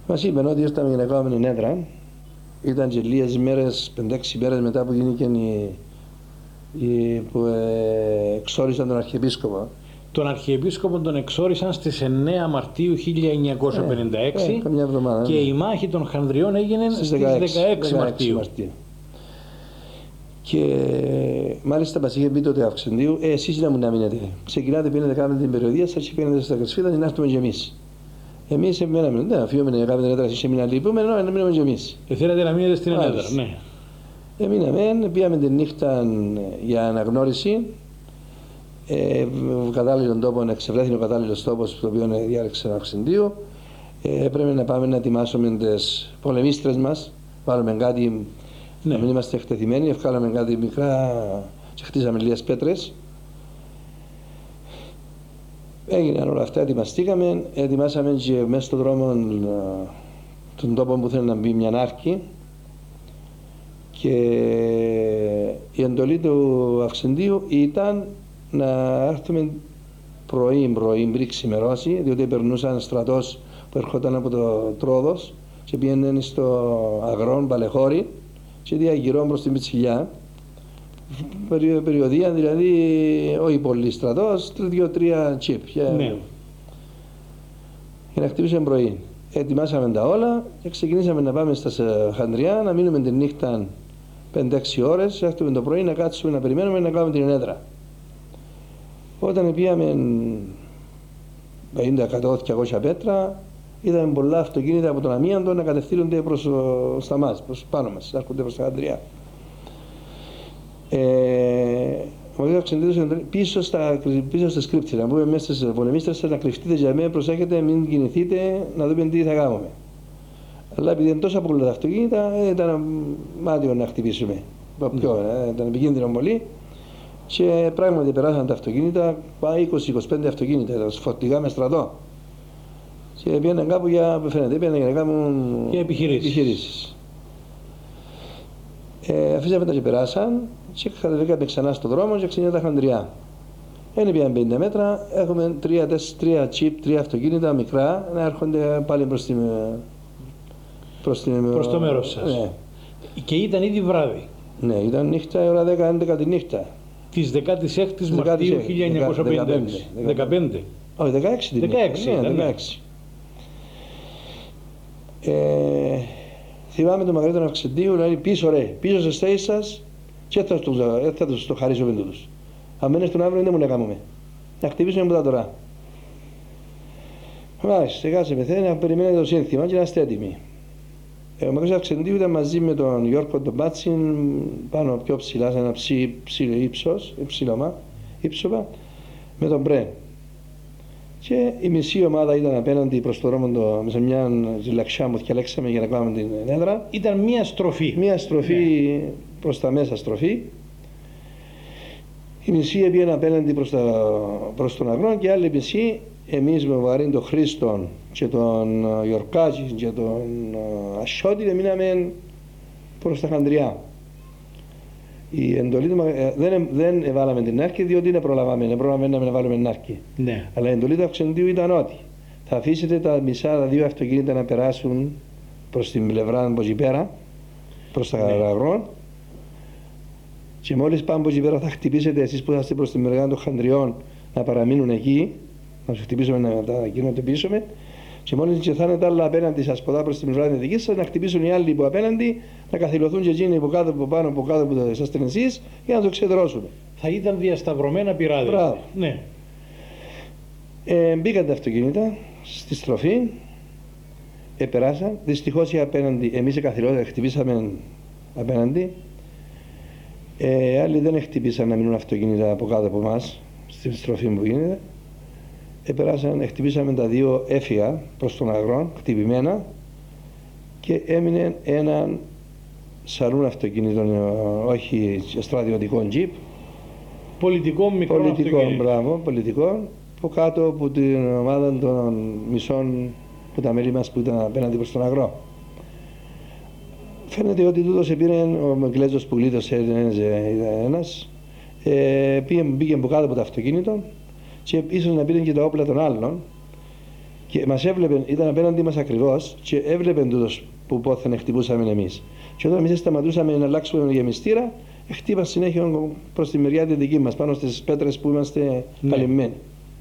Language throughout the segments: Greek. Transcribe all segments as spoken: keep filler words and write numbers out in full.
Μας είπαν ότι ήρθαμε για να κάνουμε την έδρα. Ήταν και λίγες μέρες, πέντε-έξι μέρες μετά που γίνηκε η, η, που ε, εξόρισαν τον Αρχιεπίσκοπο. Τον Αρχιεπίσκοπο τον εξόρισαν στις εννέα Μαρτίου χίλια εννιακόσια πενήντα έξι ε, ε, καμιά εβδομάδα, και ναι. η μάχη των Χανδριών έγινε στις, στις δεκαέξι Μαρτίου. Μαρτίου. Και μάλιστα μας είχε πει τότε ο Αυξεντίου, ε, εσείς να μου να μείνετε. Ξεκινάτε, πήγαινε κάνετε την περιοδία σας και πήγαινε στα Κρυσφύλλα και να έρθουμε και εμείς. Εμείς έμειναμε, δεν αφιούμε να κάνουμε την έδρα, εσείς έμειναν λείπουμε, ενώ να μείνουμε και εμείς. Και θέλατε να μείνετε στην έδρα, ναι. Εμείναμε, πήγαμε την νύχτα για αναγνώριση. Ε, κατάλληλον τόπο, εξευρέθηκε ο κατάλληλος τόπος το οποίο διάλεξε ο Αυξεντίου. Ε, έπρεπε να πάμε να ετοιμάσουμε τις πολεμίστρες μας, βάλουμε κάτι, ναι. Να μην είμαστε εκτεθειμένοι, ευκάλαμε κάτι μικρά και χτίσαμε λίγες πέτρες. Έγιναν όλα αυτά, ετοιμαστήκαμε, ετοιμάσαμε και μέσα στον δρόμο τον τόπο που θέλει να μπει μια άρκη και η εντολή του Αυξεντίου ήταν να έρθουμε πρωί, πρωί, πριν ξημερώσει, διότι περνούσαν στρατός που ερχόταν από το Τρόδος και πήγαιναν στο Αγρόν, Παλεχώρη και διαγυρών προς την Πιτσιλιά. Περιοδία, δηλαδή, όχι πολύ στρατός, δύο-τρία τσίπ. Ναι. Για να χτυπήσουμε πρωί. Ετοιμάσαμε τα όλα και ξεκινήσαμε να πάμε στα Χανδριά, να μείνουμε τη νύχτα πέντε-έξι ώρες, έρθουμε το πρωί να κάτσουμε να περιμένουμε να κάνουμε την έδρα. Όταν πήγαμε πενήντα, εκατό, διακόσια πέτρα, είδαμε πολλά αυτοκίνητα από τον αμίαντο να κατευθύνονται προς τα μας, προς πάνω μας, έρχονται προς τα Χανδριά. Ε, ο κ. Αυξεντίδης πίσω στα, πίσω στα σκρίπτια, να πούμε μέσα στις πολεμίστρες, να κρυφτείτε για μένα, προσέχετε, μην κινηθείτε, να δούμε τι θα κάνουμε. Αλλά επειδή είναι τόσο πολλά τα αυτοκίνητα, ήταν μάτιο να χτυπήσουμε. Πιο, ε, ήταν επικίνδυνο πολύ. Και πράγματι περάσαν τα αυτοκίνητα, πάει είκοσι με είκοσι πέντε αυτοκίνητα, φορτηγά με στρατό. Και πήγαιναν κάπου για, φαίνεται, πήγαιναν για να κάνουν και επιχειρήσεις. επιχειρήσεις. Ε, αφήσαμε τα και περάσαν και κατεβήκαμε ξανά στον δρόμο και ξεκινήσαμε τα Χανδριά. Δεν πήγαν πενήντα μέτρα, έχουμε τρία, τέσσερα, τρία τσίπ, τρία αυτοκίνητα μικρά να έρχονται πάλι προς, την, προς, την, προς το μέρος σας. Ναι. Και ήταν ήδη βράδυ. Ναι, ήταν νύχτα, η ώρα δέκα έντεκα τη νύχτα. Της δεκαέξι Μαρτίου χίλια εννιακόσια πενήντα έξι. δεκαπέντε. Όχι, δεκαέξι. δεκαέξι, ναι, ήταν, δεκαέξι. Ε, θυμάμαι τον Μαγαρίτο Αυξεντίου να είναι πίσω ρε, πίσω στις θέσεις σας και θα τους, θα τους το χαρίσω με τούτους. Αν μένεις τον αύριο δεν μου να κάνουμε. Να χτυπήσουμε μετά τώρα. Μάλιστα, σιγά σε πεθαίνει να περιμένετε το σύνθημα και να είστε έτοιμοι. Ε, ο Μαγαρίτος Αυξεντίου ήταν μαζί με τον Γιώργο τον Μπάτσιν πάνω πιο ψηλά, σε ένα ψι, ψηλό ύψος, υψηλόμα, ύψωμα, με τον Μπρέν. Και η μισή ομάδα ήταν απέναντι προς το δρόμο το, σε μια λαξιά που διαλέξαμε για να κάνουμε την έδρα. Ήταν μια στροφή. Μια στροφή, ναι. Προς τα μέσα στροφή. Η μισή πήγαινε απέναντι προς, τα, προς τον αγρό και η άλλη μισή εμείς με βαρύν τον Χρήστον και τον Γιορκάκη και τον Ασιώτη μείναμε προς τα Χανδριά. Η εντολή του δεν, δεν εβάλαμε την άρκη διότι δεν προλαβάμε, δεν προλαβαίναμε να βάλουμε την άρκη. Ναι. Αλλά η εντολή του Αυξεντίου ήταν ότι θα αφήσετε τα μισά, τα δύο αυτοκίνητα να περάσουν προς την πλευρά από εκεί πέρα, προς τα αγρόν. Ναι. Και μόλις πάμε από εκεί πέρα θα χτυπήσετε εσείς που θα είστε προς την πλευρά των Χανδριών να παραμείνουν εκεί, να τους χτυπήσουμε, να τα κοινοτυπήσουμε. Και μόλις και θα είναι τα άλλα απέναντι σας ποτά προς την πλευρά της δικής σας, να χτυπήσουν οι άλλοι που απέναντι, να καθυλωθούν και εκείνοι από κάτω, από πάνω, από κάτω που θα είσαστε εσείς για να το ξεδρώσουν. Θα ήταν διασταυρωμένα πυράδια. Μπράβο. Ναι. Ε, μπήκαν τα αυτοκίνητα στη στροφή, επεράσαν. Δυστυχώς οι απέναντι, εμείς καθυλώσαμε, χτυπήσαμε απέναντι. Ε, άλλοι δεν χτυπήσαν να μείνουν αυτοκίνητα από κάτω από εμάς, στη στροφή που γίνεται. Επεράσαν, χτυπήσαμε τα δύο έφυγα προς τον αγρόν, χτυπημένα και έμεινε έναν σαλούν αυτοκίνητο, όχι στρατιωτικό τζιπ. Πολιτικό μικρό πολιτικό, αυτοκίνητο. Μπράβο, πολιτικό, που κάτω από την ομάδα των μισών που τα μέλη μας που ήταν απέναντι προς τον αγρό. Φαίνεται ότι τούτος επήρε ο Εγγλέζος που γλίτωσε, ήταν ένας, ε, πήγε, πήγε από κάτω από το αυτοκίνητο και ίσως να πήραν και τα όπλα των άλλων Και μας έβλεπε, ήταν απέναντι μας ακριβώς και έβλεπε τούτος που πόθεν χτυπούσαμε εμείς. Και όταν εμείς σταματούσαμε να αλλάξουμε γεμιστήρα, χτύπα συνέχεια προς τη μεριά τη δική μας, πάνω στις πέτρες που είμαστε ναι. καλυμμένοι.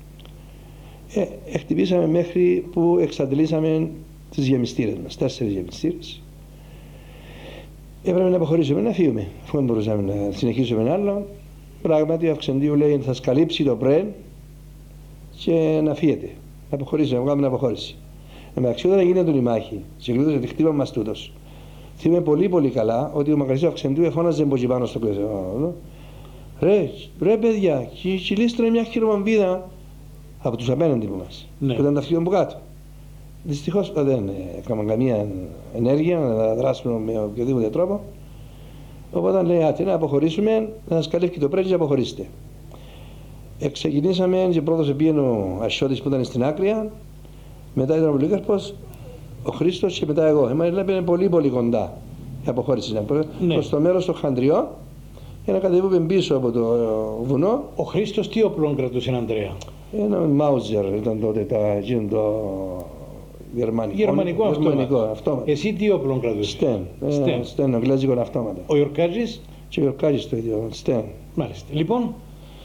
Ε, χτυπήσαμε μέχρι που εξαντλήσαμε τις γεμιστήρες μας, τέσσερις γεμιστήρες. Έπρεπε να αποχωρήσουμε, να φύγουμε, αφού δεν μπορούσαμε να συνεχίσουμε άλλο. Πράγματι ο Αυξεντίου λέει θα σκαλύψει το πρέν και να φύγετε, να αποχωρήσουμε, να βγάλουμε αποχώρηση. Εντάξει, όταν έγινε η μάχη και γλίτωσε τη χτύπα μας τούτος, θυμάμαι πολύ πολύ καλά ότι ο μακαριστής ο Αυξεντίου εφώναζε από εκεί πάνω στο κλεισό. Ρε, ρε παιδιά, κυλίστρε μια χειρομβίδα από τους απέναντι από μας, ναι. που ήταν τα αυτοί από κάτω. Δυστυχώς δεν έκαναν καμία ενέργεια να δράσουμε με οποιοδήποτε τρόπο. Οπότε λέει, άτε να αποχωρήσουμε, να σας καλύφει το πρέγγι και αποχωρήστε. Εξεκινήσαμε και πρώτος επήγαινε ο Ασιώτης που ήταν στην άκρη, μετά ήταν ο Πολύκαρπος, ο Χρήστος και μετά εγώ. Εμάς λέγαμε πολύ πολύ κοντά η αποχώρηση, ναι. προς το μέρος των Χαντριών, για να κατεβούμε πίσω από το βουνό. Ο Χρήστος τι όπλων κρατούσε, Ανδρέα? Ένα Μάουζερ ήταν τότε, τα, το γερμανικό, γερμανικό, γερμανικό αυτόματο. αυτόματο. Εσύ τι όπλων κρατούσε? Στεν, Στεν, Στεν, αγγλέζικο αυτόματα. Ο Ιορκάζης? Και ο Ιορκάζης το ίδιο, Στεν. Μάλιστα. Λοιπόν.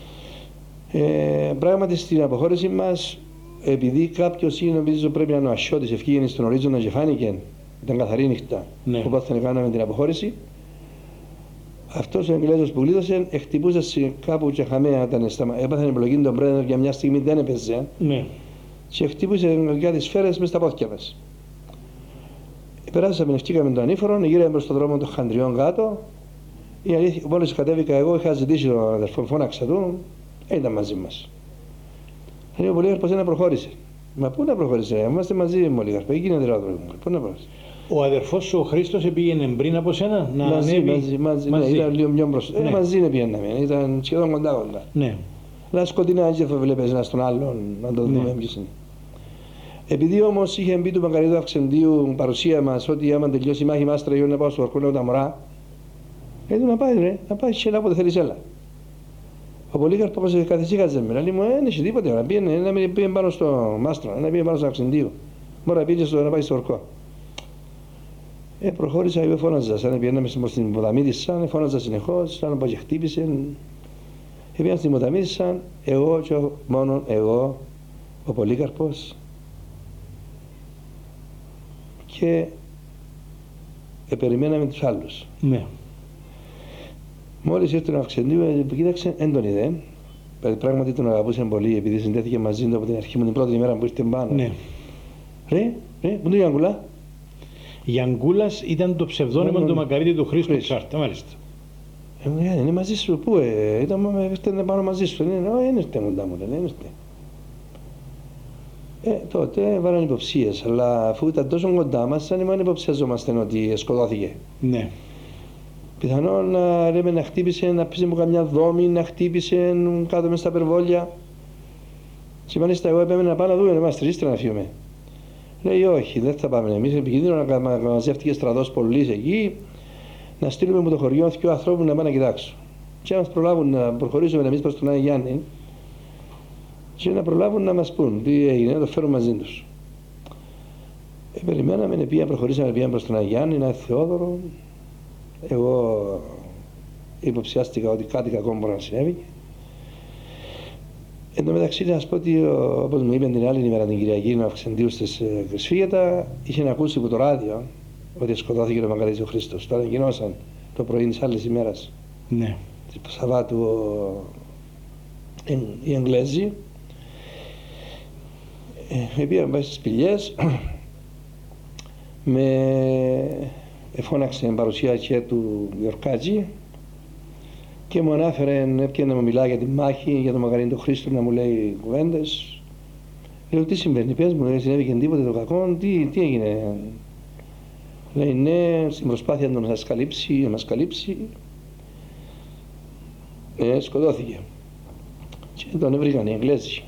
Ε, πράγματι στην αποχώρηση μας, επειδή κάποιος είναι, νομίζω πρέπει να είναι ο Ασιώτης, ευκήγαινε στον ορίζοντα και φάνηκε, ήταν καθαρή νύχτα, ναι. οπότε θα κάναμε την αποχώρηση. Αυτός ο Εγγλέζος που γλίτωσε, χτυπούσε κάπου και χαμέα, έπαθαν εμπλοκή τον πρένο για μια στιγμή δεν έπαιζε. Ναι. Και χτύπησε κάτι σφαίρες μες στα πόδια μας. Περάσαμε, ευκήκαμε τον ανήφορο, γύραμε προς τον δρόμο των Χαντριών κάτω. Η αλήθεια, μόλις κατέβηκα εγώ, είχα ζητήσει τον αδερφό, φώναξα του, δεν ήταν μαζί μας. Λέει ο Πολύκαρπος να προχώρησε. Μα πού να προχώρησε, είμαστε μαζί με Πολύκαρπο, εκεί είναι δηλαδή, πού να προχώρησε. Ο αδερφός σου ο Χρήστος πήγαινε πριν από σένα να μαζί, ανέβει? Μαζί, μαζί, μαζί. Ναι, ήταν λίγο πιο μπροστά. Ναι. Ε, μαζί πήγαιναμε, ήταν σχεδόν κοντά κοντά. Ναι. Αλλά σκοτεινά και βλέπεις ένα στον άλλον, να το δούμε ναι. ποιος είναι. Επειδή όμως είχε μπει του Μακαρίτου Αυξεντίου παρουσία μας ότι άμα τελειώσει η μάχη μας τραγιών να πάω στο Ορκούνιο τα μωρά, έτσι να πάει ρε, να πάει και όποτε θέλεις έλα. Ο Πολύκαρπος καθησύχαζε με, λέει μου δεν έχει τίποτε, να πήγαινε, να πήγαινε πάνω στο μάστρο, να πήγαινε πάνω στο Αυξεντίου, μπορεί να πήγαινε στο, να πάει στο Ορκό. Ε, προχώρησα και φώναζα, σαν πήγαιναμε στην Ποταμίδισσα, φώναζα συνεχώς, σαν να χτύπησε. Πήγαν στην Ποταμίδισσα, εγώ και μόνο εγώ, ο Πολύκαρπος, και ε, περιμέναμε τους άλλους. Ναι. Μόλις ήρθε ο Αυξεντίου, ε, κοίταξε, δεν τον είδε. Πράγματι τον αγαπούσε πολύ, επειδή συνδέθηκε μαζί του από την αρχή μου την πρώτη ημέρα που ήρθε πάνω. Ναι. Ρε, ρε, πού είναι η Αγκουλά? Γιανγκούλας ήταν το ψευδόνυμο του Μακαρίτη του Χρήστου Ξάρτα, μάλιστα. Ε, μου λέει, είναι μαζί σου, πού, ε, ήταν, ήρθε πάνω μαζί σου. Είναι, όχι, δεν ήρθε κοντά μου, δεν ήρθε. Ε, τότε βάλαν υποψίες, αλλά αφού ήταν τόσο κοντά μας, σαν ημών υποψιαζόμαστε ότι σκοτώθηκε. Ναι. Πιθανόν να, λέμε, να χτύπησε, να πήσε μου καμιά δόμη, να χτύπησε κάτω μες στα περβόλια. Και μάλιστα εγώ έπαιρνα να πάω να δούμε, να είμαστε τρεις να φύγουμε. Λέει όχι, δεν θα πάμε εμείς, επικίνδυνο να μαζεύτηκε στρατός πολλής εκεί, να στείλουμε με το χωριό δύο ανθρώπους να πάνε να κοιτάξουν. Και να μας προλάβουν να προχωρήσουμε εμείς προς τον Άγιο Γιάννη και να προλάβουν να μας πούν τι έγινε, να το φέρουν μαζί τους. Ε, περιμέναμε, πήγα, προχωρήσαμε, πήγαμε προς τον Άγιο Γιάννη, ένα Θεόδωρο. Εγώ υποψιάστηκα ότι κάτι κακό μπορεί να συνέβη. Εν τω μεταξύ, να σας πω ότι, όπως μου είπε την άλλη ημέρα την Κυριακή, ο Αυξεντίου στις Κρυσφύγετα, είχε ακούσει από το ράδιο ότι σκοτώθηκε ο Μακαρίτης ο Χρήστος. Το ανακοινώσαν το πρωί της άλλης ημέρας. Ναι. Του Σαββάτου οι Εγγλέζοι. Ε, πήγαν πάει στις σπηλιές, με εφώναξε την παρουσία και του Ιορκάτζη και μου ανάφερε, έπιανε να μου μιλάει για τη μάχη, για τον Μακαρίτη του Χρήστου, να μου λέει κουβέντες. Λέω τι συμβαίνει, πες μου, δεν συνέβη και τίποτε το κακό, τι, τι έγινε. Λέει ναι, στην προσπάθεια να μας καλύψει, να μας καλύψει, ε, σκοτώθηκε. Και τον έβρηκαν οι Εγγλέζοι.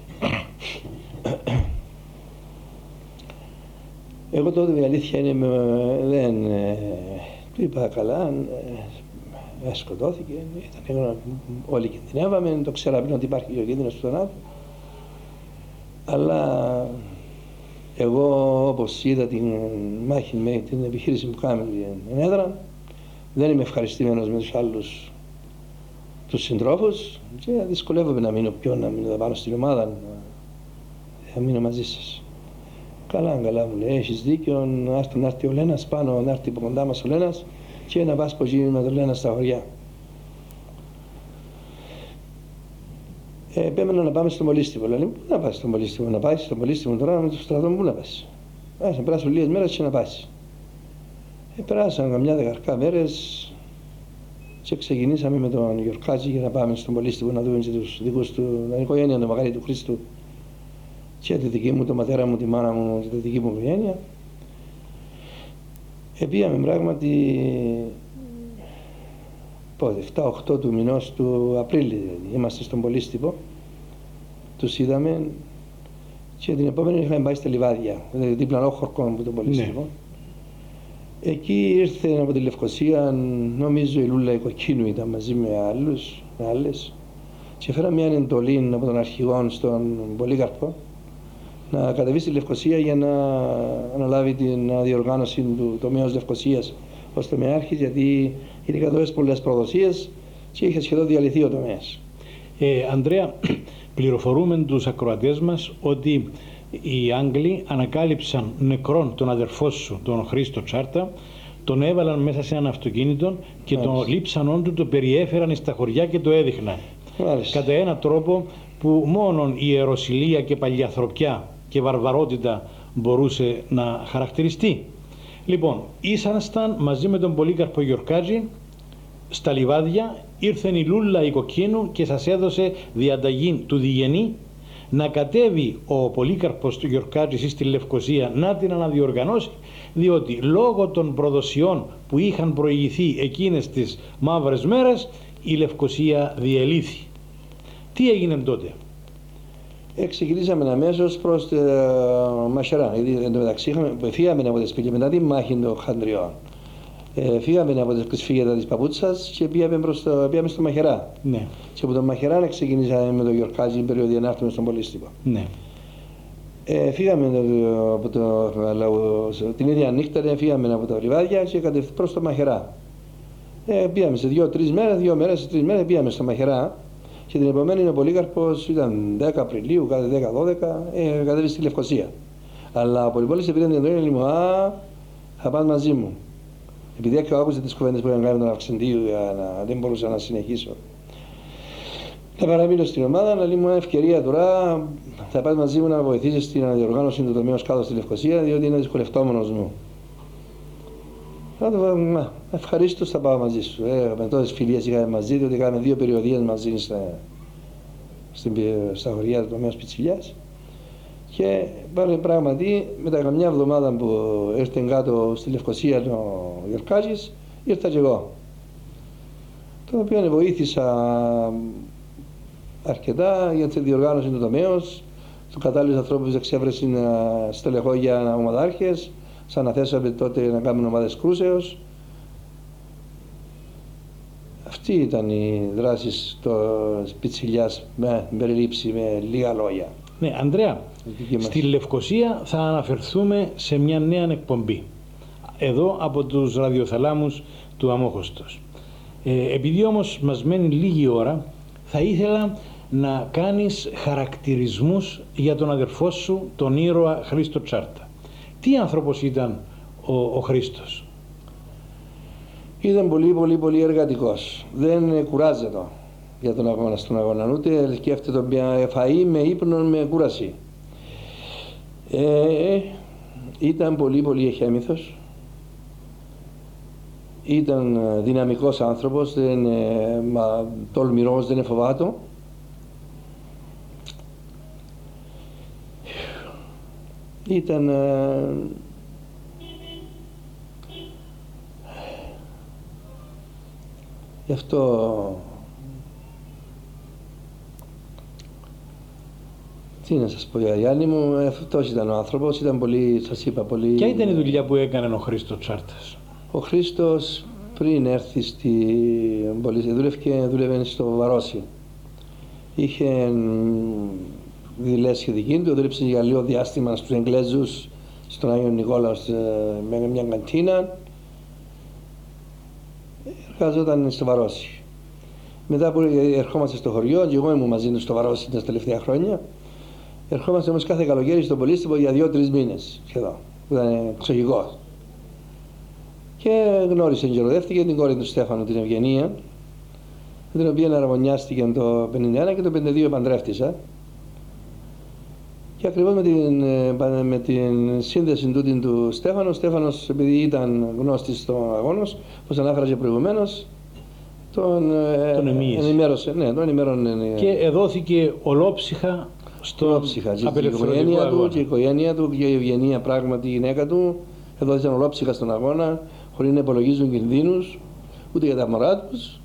Εγώ τότε η αλήθεια είναι, δεν ε, του είπα καλά, ε, σκοτώθηκε, ήταν, όλοι κινδυνεύαμε, το ξέραμε ότι υπάρχει ο κίνδυνος του θανάτου, αλλά Εγώ, όπως είδα την μάχη με την επιχείρηση που κάναμε την έδρα, δεν είμαι ευχαριστημένος με τους άλλους τους συντρόφους και δυσκολεύομαι να μείνω πιο, να μείνω πάνω στην ομάδα, να, να μείνω μαζί σας. Καλά, καλά μου λέει, έχεις δίκιο, να έρθει, να έρθει ο Λένας πάνω, να έρθει από κοντά μας ο Λένας και να πας πως γίνει με τον Λένα στα χωριά. Ε, επέμενα να πάμε στο Μολύστιβο. Λέει, πού να πας στο Μολύστιβο, να πάει στο Μολύστιβο τώρα με το στρατό, πού να πας. Άς, να περάσουν λίγες μέρες και να πας. Ε, περάσαν καμιά δεκαρκά μέρες και ξεκινήσαμε με τον Γιορκάτζη για να πάμε στο Μολύστιβο να δούμε και τους δικούς του, την οικογένεια του Μακαρί του Χρήστου και τη δική μου, το πατέρα μου, τη μάνα μου και τη δική μου οικογένεια. Ε, πήγαμε πράγματι πότε, εφτά οκτώ του μηνός του Απρίλη, δηλαδή. Είμαστε στον Πολύστιβο, τους είδαμε και την επόμενη είχαμε πάει στα Λιβάδια, δηλαδή διπλανό χορκό από τον Πολύστιβο. Ναι. Εκεί ήρθε από τη Λευκοσία, νομίζω η Λούλα η Κοκκίνου ήταν μαζί με άλλους, με άλλες, και φέραμε μια εντολή από τον αρχηγό στον Πολύκαρπο να κατεβεί στη Λευκοσία για να αναλάβει την διοργάνωση του τομέως Λευκοσίας ως τομεάρχης, γιατί είχε τόσες πολλές προδοσίες και είχε σχεδόν διαλυθεί ο τομέας. Ε, Ανδρέα, πληροφορούμε τους ακροατές μας ότι οι Άγγλοι ανακάλυψαν νεκρόν τον αδερφό σου, τον Χρήστο Τσάρτα, τον έβαλαν μέσα σε ένα αυτοκίνητο και Μάλιστα. τον λείψανόν του το περιέφεραν στα χωριά και το έδειχναν. Μάλιστα. Κατά έναν τρόπο που μόνον η ιεροσυλία και παλιαθροπιά και βαρβαρότητα μπορούσε να χαρακτηριστεί. Λοιπόν, ήσασταν μαζί με τον Πολύκαρπο Γιορκάτζη στα Λιβάδια, ήρθε η Λούλα η Κοκκίνου και σας έδωσε διαταγή του Διγενή να κατέβει ο Πολύκαρπος του Γιορκάτζη στη Λευκοσία να την αναδιοργανώσει, διότι λόγω των προδοσιών που είχαν προηγηθεί εκείνες τις μαύρες μέρες η Λευκοσία διελήθη. Τι έγινε τότε? Ε, ξεκινήσαμε αμέσως προς τη Μαχερά, γιατί εν τω μεταξύ φύγαμε από τις σπίτια μετά τη μάχη των Χαντριών. Ε, φύγαμε από τις κρυσφύγετα της Παπούτσας και πήγαμε, προς το, πήγαμε στο Μαχερά. Ναι. Και από τον Μαχερά ξεκινήσαμε με τον Γιορκάτζη την περίοδο να έρθουμε στον Πολύστιβο. Ναι. Ε, φύγαμε από το, το, την ίδια νύχτα, φύγαμε από τα Λιβάδια και κατευθείαν προς το Μαχερά. Ε, πήγαμε σε δύο-τρεις μέρες, δύο μέρες, τρεις μέρες πήγαμε στο Μαχερά. Και την επομένη ο Πολύκαρπος ήταν δέκα Απριλίου, κάτι δέκα δώδεκα, ε, κατέβη στη Λευκοσία. Αλλά ο Πολυπόλης πήρε την εντολή και μου, α, θα πας μαζί μου. Επειδή και άκουσε τις κουβέντες που είχαν κάνει τον Αυξεντίου, να, δεν μπορούσα να συνεχίσω. Θα παραμείνω στην ομάδα, αλλά μου ευκαιρία τώρα, θα πας μαζί μου να βοηθήσεις στην αναδιοργάνωση του τομέως κάτω στη Λευκοσία, διότι είναι δυσκολευτόμενος μου. Θα το πω, ευχαρίστως θα πάω μαζί σου. Ε, με τόσες φιλίες είχαμε μαζί, διότι είχαμε δύο περιοδίες μαζί στα, στην, στα χωριά του τομέως Πιτσιλιάς. Και πάλι πράγματι, μετά καμιά εβδομάδα που ήρθε κάτω στη Λευκοσία ο Γιορκάτζης, ήρθα και εγώ. Το οποίο βοήθησα αρκετά για τη διοργάνωση του τομέως, του κατάλληλους ανθρώπους εξέβρεση στελεχόγια ομαδάρχες. Σαν αναθέσαμε τότε να κάνουμε ομάδες κρούσεως. Αυτή ήταν η δράση της Πιτσιλιάς με περιλήψη, με λίγα λόγια. Ναι, Ανδρέα, στη Λευκοσία θα αναφερθούμε σε μια νέα εκπομπή. Εδώ από τους ραδιοθαλάμους του Αμόχωστος. Ε, επειδή όμως μας μένει λίγη ώρα, θα ήθελα να κάνεις χαρακτηρισμούς για τον αδερφό σου, τον ήρωα Χρήστο Τσάρτα. Τι άνθρωπος ήταν ο, ο Χρήστος? Ήταν πολύ πολύ πολύ εργατικός. Δεν κουράζεται για τον αγώνα στον αγώνα, ούτε σκέφτεται μια φαΐ με ύπνο με κούραση. Ε, ήταν πολύ πολύ εχέμηθος. Ήταν δυναμικός άνθρωπος, δεν, μα, τολμηρός, δεν φοβάτο. Ήταν ε, γι' αυτό τι να σας πω, Γιάννη μου, αυτός ήταν ο άνθρωπος, ήταν πολύ, σας είπα, πολύ... Ποια ήταν η δουλειά που έκανε ο Χρήστος Τσάρτας? Ο Χρήστος πριν έρθει στη Πολύστιβο δούλευε, δούλευε στο Βαρόσι. Είχε δηλέσει δική του, δούλεψε για λίγο διάστημα στους Εγγλέζους στον Άγιο Νικόλαο με μια καντίνα. Εργαζόταν στο Βαρόσι. Μετά που ερχόμαστε στο χωριό, και εγώ ήμουν μαζί του στο Βαρόσι τα τελευταία χρόνια, ερχόμαστε όμως κάθε καλοκαίρι στον Πολύστυπο για δύο-τρεις μήνες σχεδόν, που ήταν εξοχικός. Και γνώρισε και ερωτεύτηκε την κόρη του Στέφανου, την Ευγενία, με την οποία αραβωνιάστηκε το πενήντα ένα και το πενήντα δύο παντρεύτησα. Και ακριβώς με την, με την σύνδεση τούτη του Στέφανου, ο Στέφανος, επειδή ήταν γνώστης στον αγώνος, όπως ανάφερα και προηγουμένως, τον, τον ενημέρωσε. Ναι, τον ενημέρωνε. Και εδόθηκε ολόψυχα στον απελευθερωτικό αγώνα. Και η οικογένεια του και η Ευγενία, πράγματι η γυναίκα του, εδόθηκαν ολόψυχα στον αγώνα, χωρίς να υπολογίζουν κινδύνους, ούτε για τα μωρά τους.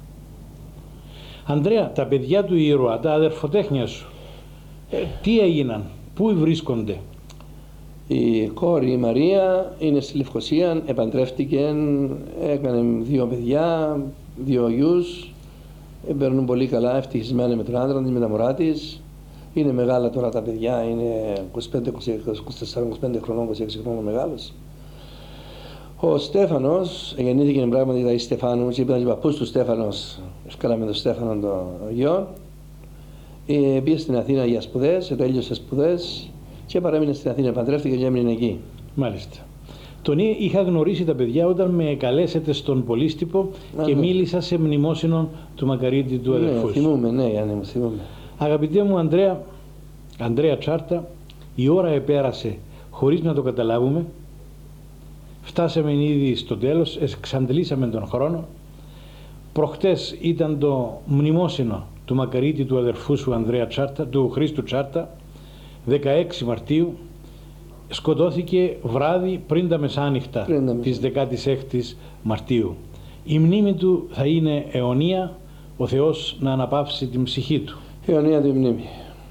Ανδρέα, τα παιδιά του ήρωα, τα αδερφοτέχνια σου, ε, τι έγιναν, πού βρίσκονται? Η κόρη η Μαρία είναι στη Λευκοσία, επαντρεύτηκε, έκανε δύο παιδιά, δύο γιους, περνούν πολύ καλά, ευτυχισμένοι με τον άντρα της, με τα μωρά της. Είναι μεγάλα τώρα τα παιδιά, είναι είκοσι πέντε, είκοσι τέσσερα, είκοσι πέντε χρονών, είκοσι έξι χρονών μεγάλος. Ο Στέφανος, γεννήθηκε πράγματι τα Στεφάνου, και ήταν και παππούς του Στέφανος, έφκαλαμε τον Στέφανο το γιο. Ε, πήγε στην Αθήνα για σπουδές, τέλειωσε σπουδές και παρέμεινε στην Αθήνα, παντρεύτηκε και έμεινε εκεί. Μάλιστα. Τον είχα γνωρίσει τα παιδιά όταν με καλέσετε στον Πολύστυπο Α, και ναι. μίλησα σε μνημόσυνο του Μακαρίτη του αδερφού. Ναι, θυμούμαι, ναι, Γιάννη μου, θυμούμαι. Αγαπητέ μου Ανδρέα, Ανδρέα Τσάρτα, η ώρα επέρασε χωρίς να το καταλάβουμε. Φτάσαμε ήδη στο τέλος, εξαντλήσαμε τον χρόνο. Προχτές ήταν το μνημόσυνο του Μακαρίτη του αδερφού σου Ανδρέα Τσάρτα, του Χρήστου Τσάρτα, δεκαέξι Μαρτίου. Σκοτώθηκε βράδυ πριν τα μεσάνυχτα της δεκάτης έκτης Μαρτίου. Η μνήμη του θα είναι αιωνία, ο Θεός να αναπαύσει την ψυχή του. Αιωνία τη μνήμη.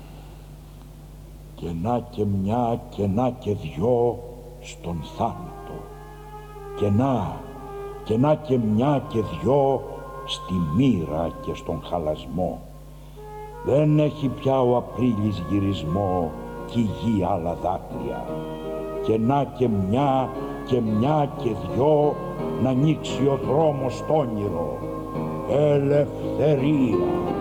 Και να και μια και να και δυο στον θάνατο. Και να και να και μια και δυο στη μοίρα και στον χαλασμό. Δεν έχει πια ο Απρίλης γυρισμό κι η γη άλλα δάκρυα. Και να και μια και μια και δυο να ανοίξει ο δρόμος στο όνειρο. Ελευθερία.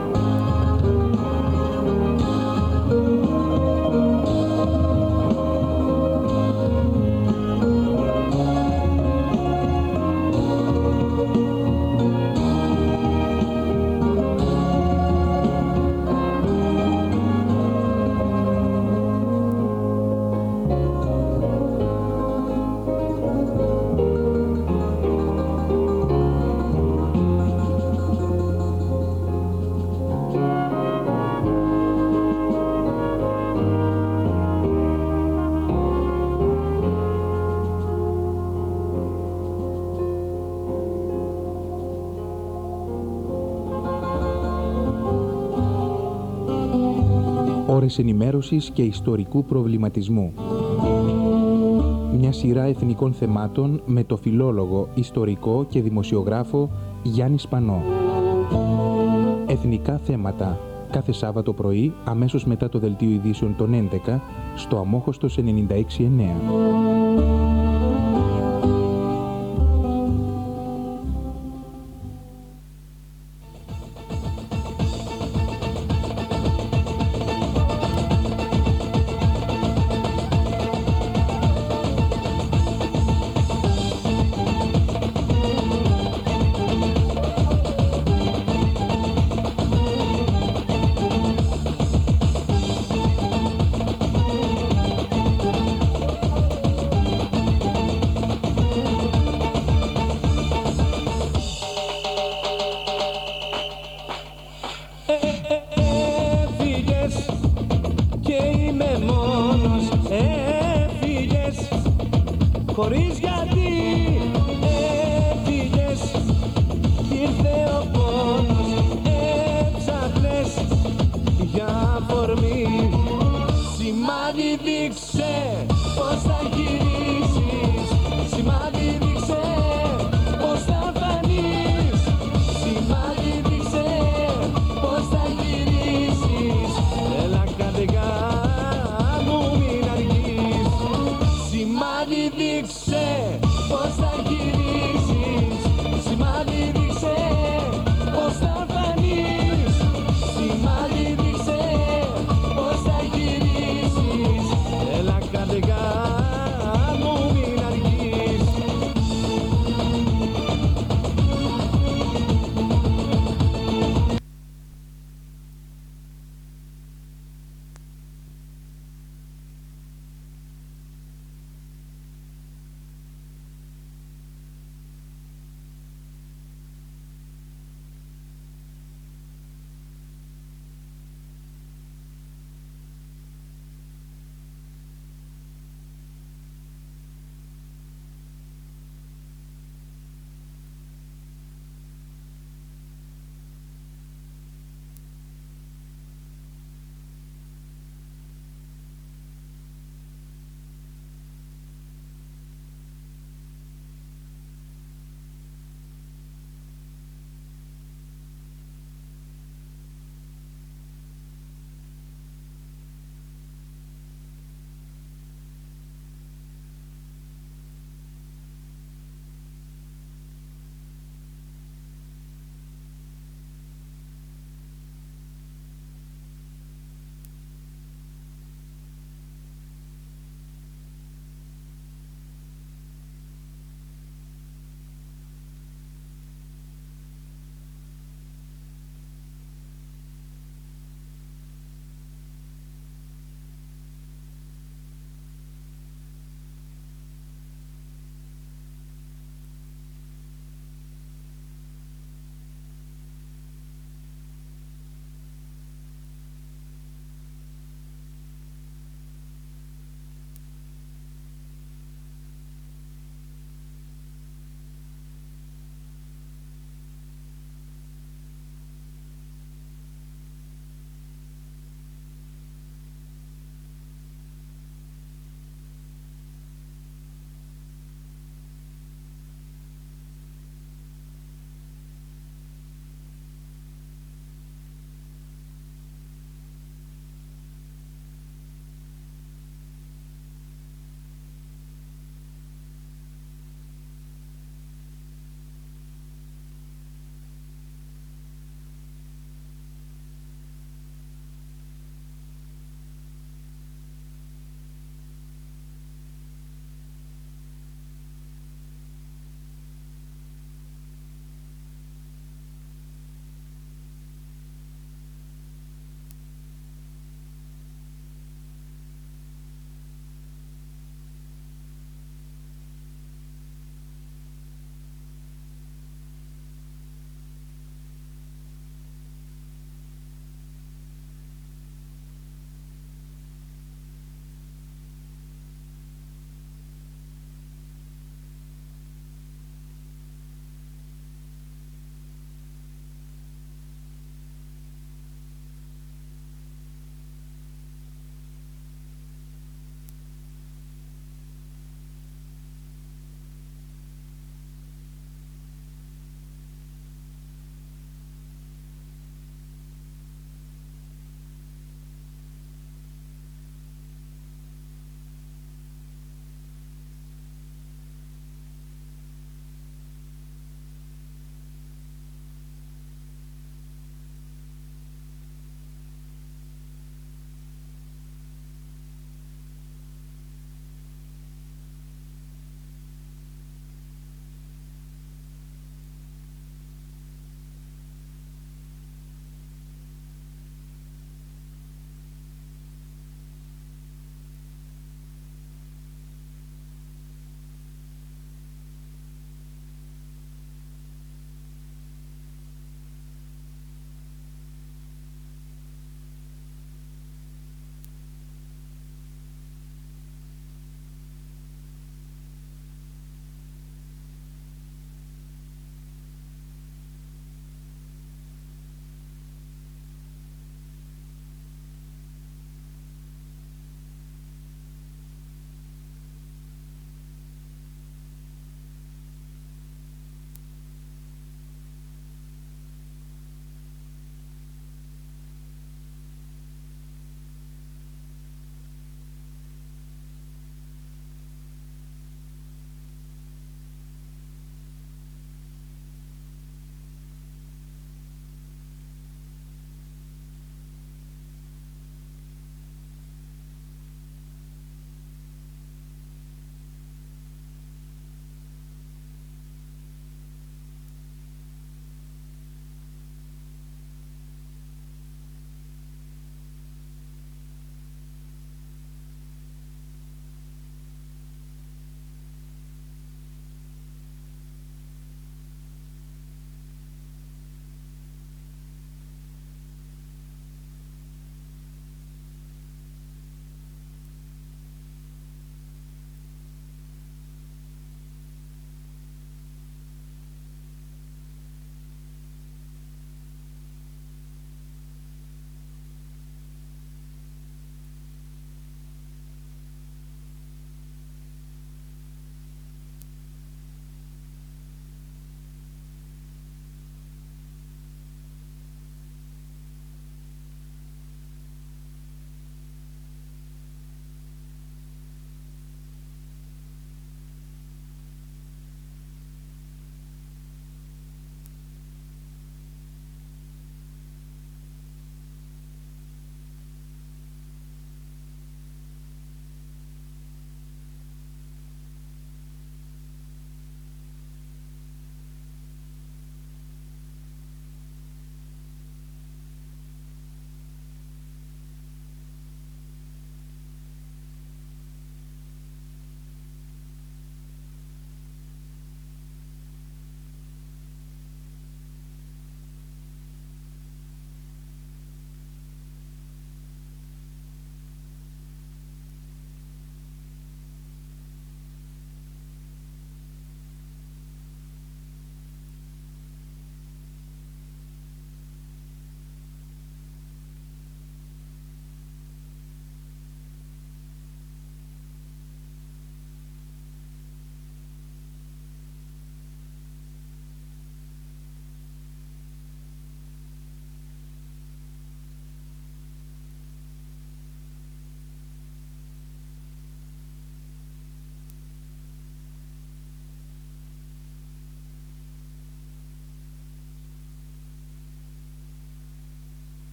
Ώρες ενημέρωσης και ιστορικού προβληματισμού. Μια σειρά εθνικών θεμάτων με το φιλόλογο, ιστορικό και δημοσιογράφο Γιάννη Σπανό. Εθνικά θέματα. Κάθε Σάββατο πρωί, αμέσως μετά το δελτίο ειδήσεων των έντεκα, στο Αμόχωστος ενενήντα έξι εννέα. χωρίς γιατί έφυγες κι ήρθε ο πόνος, έψαχνες για αφορμή. Σημάδι δείξε πως θα γυρίσεις, σημάδι δείξε πως θα φανείς, σημάδι δείξε πως θα γυρίσεις. Έλα καρδιά μου μην αργείς, δείξε πως θα γυρίσει.